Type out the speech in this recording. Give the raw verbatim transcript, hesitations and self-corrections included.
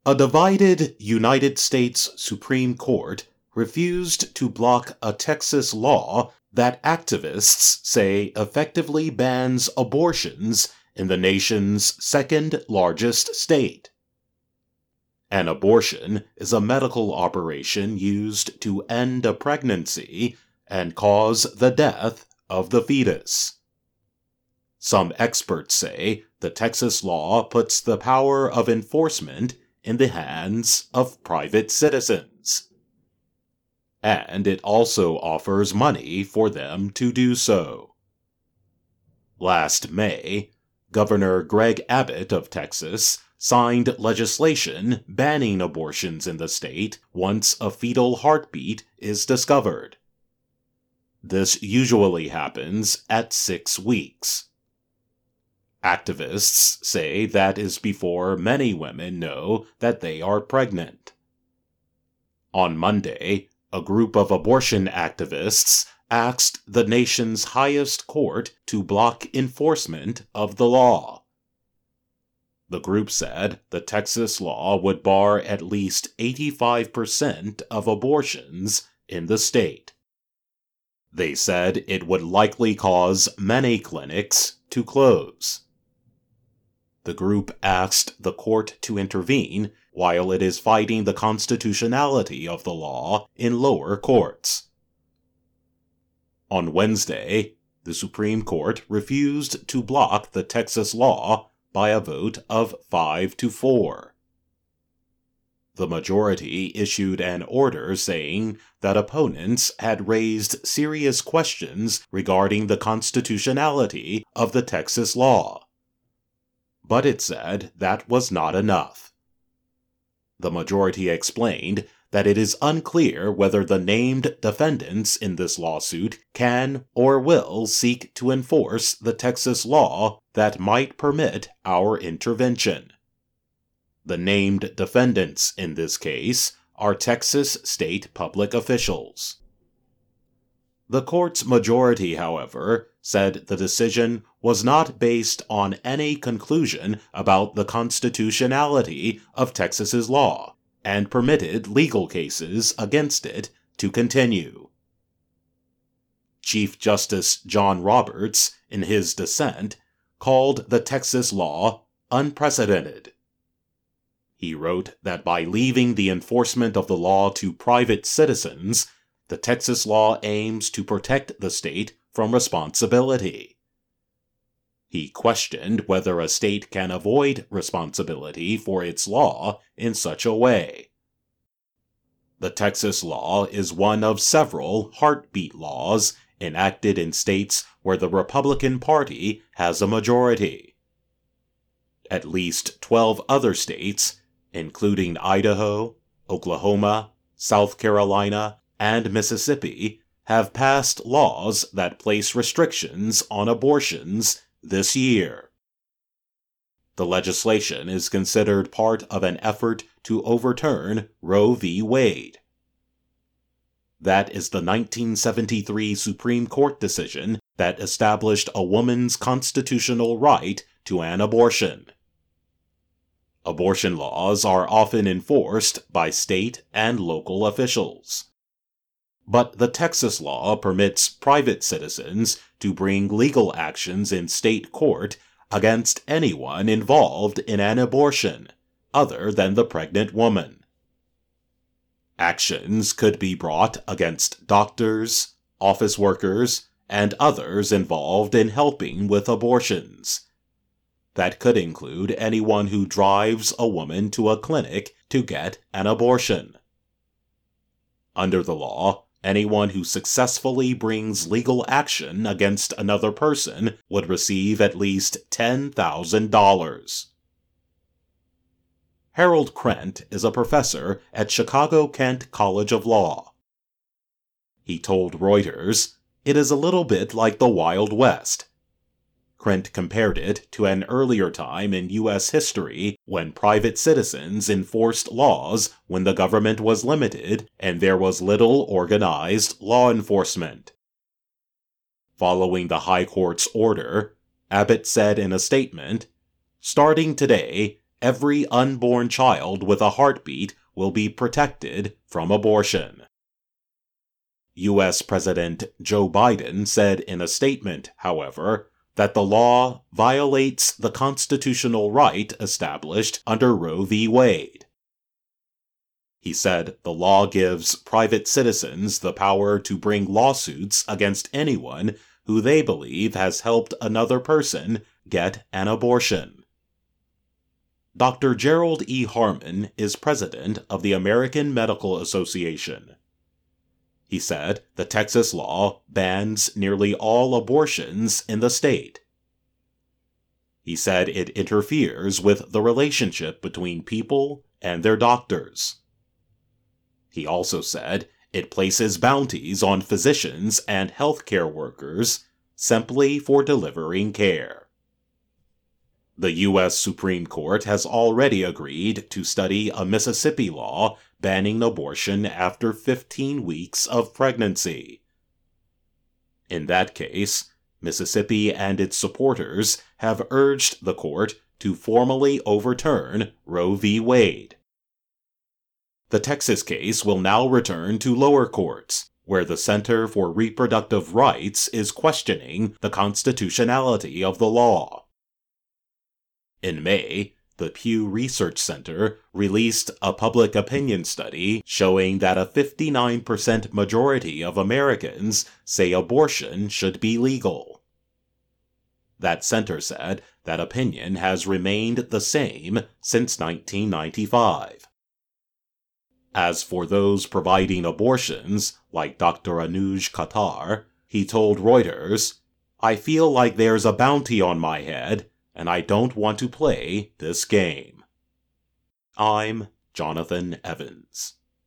A divided United States Supreme Court refused to block a Texas law that activists say effectively bans abortions in the nation's second largest state. An abortion is a medical operation used to end a pregnancy and cause the death of the fetus. Some experts say the Texas law puts the power of enforcement in the hands of private citizens. And it also offers money for them to do so. Last May, Governor Greg Abbott of Texas signed legislation banning abortions in the state once a fetal heartbeat is discovered. This usually happens at six weeks. Activists say that is before many women know that they are pregnant. On Monday, a group of abortion activists asked the nation's highest court to block enforcement of the law. The group said the Texas law would bar at least eighty-five percent of abortions in the state. They said it would likely cause many clinics to close. The group asked the court to intervene while it is fighting the constitutionality of the law in lower courts. On Wednesday, the Supreme Court refused to block the Texas law by a vote of five to four. The majority issued an order saying that opponents had raised serious questions regarding the constitutionality of the Texas law. But it said that was not enough. The majority explained that it is unclear whether the named defendants in this lawsuit can or will seek to enforce the Texas law that might permit our intervention. The named defendants in this case are Texas state public officials. The court's majority, however, said the decision was not based on any conclusion about the constitutionality of Texas's law, and permitted legal cases against it to continue. Chief Justice John Roberts, in his dissent, called the Texas law unprecedented. He wrote that by leaving the enforcement of the law to private citizens, the Texas law aims to protect the state from responsibility. He questioned whether a state can avoid responsibility for its law in such a way. The Texas law is one of several heartbeat laws enacted in states where the Republican Party has a majority. At least twelve other states, including Idaho, Oklahoma, South Carolina, and Mississippi, have passed laws that place restrictions on abortions this year. The legislation is considered part of an effort to overturn Roe v. Wade. That is the nineteen seventy-three Supreme Court decision that established a woman's constitutional right to an abortion. Abortion laws are often enforced by state and local officials. But the Texas law permits private citizens to bring legal actions in state court against anyone involved in an abortion, other than the pregnant woman. Actions could be brought against doctors, office workers, and others involved in helping with abortions. That could include anyone who drives a woman to a clinic to get an abortion. Under the law, anyone who successfully brings legal action against another person would receive at least ten thousand dollars. Harold Krent is a professor at Chicago-Kent College of Law. He told Reuters, "It is a little bit like the Wild West." Krent compared it to an earlier time in U S history when private citizens enforced laws when the government was limited and there was little organized law enforcement. Following the High Court's order, Abbott said in a statement, "Starting today, every unborn child with a heartbeat will be protected from abortion. U S President Joe Biden said in a statement, however, that the law violates the constitutional right established under Roe v. Wade. He said the law gives private citizens the power to bring lawsuits against anyone who they believe has helped another person get an abortion. Doctor Gerald E. Harmon is president of the American Medical Association. He said the Texas law bans nearly all abortions in the state. He said it interferes with the relationship between people and their doctors. He also said it places bounties on physicians and healthcare workers simply for delivering care. The U S Supreme Court has already agreed to study a Mississippi law banning abortion after fifteen weeks of pregnancy. In that case, Mississippi and its supporters have urged the court to formally overturn Roe v. Wade. The Texas case will now return to lower courts, where the Center for Reproductive Rights is questioning the constitutionality of the law. In May, the Pew Research Center released a public opinion study showing that a fifty-nine percent majority of Americans say abortion should be legal. That center said that opinion has remained the same since nineteen ninety-five. As for those providing abortions, like Doctor Anuj Khattar, he told Reuters, "I feel like there's a bounty on my head, and I don't want to play this game." I'm Jonathan Evans.